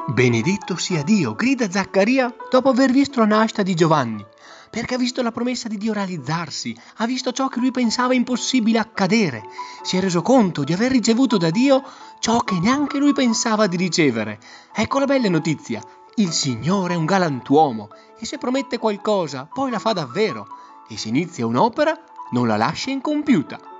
Benedetto sia Dio, grida Zaccaria dopo aver visto la nascita di Giovanni, perché ha visto la promessa di Dio realizzarsi, ha visto ciò che lui pensava impossibile accadere, si è reso conto di aver ricevuto da Dio ciò che neanche lui pensava di ricevere. Ecco la bella notizia, il Signore è un galantuomo e se promette qualcosa poi la fa davvero e se inizia un'opera non la lascia incompiuta.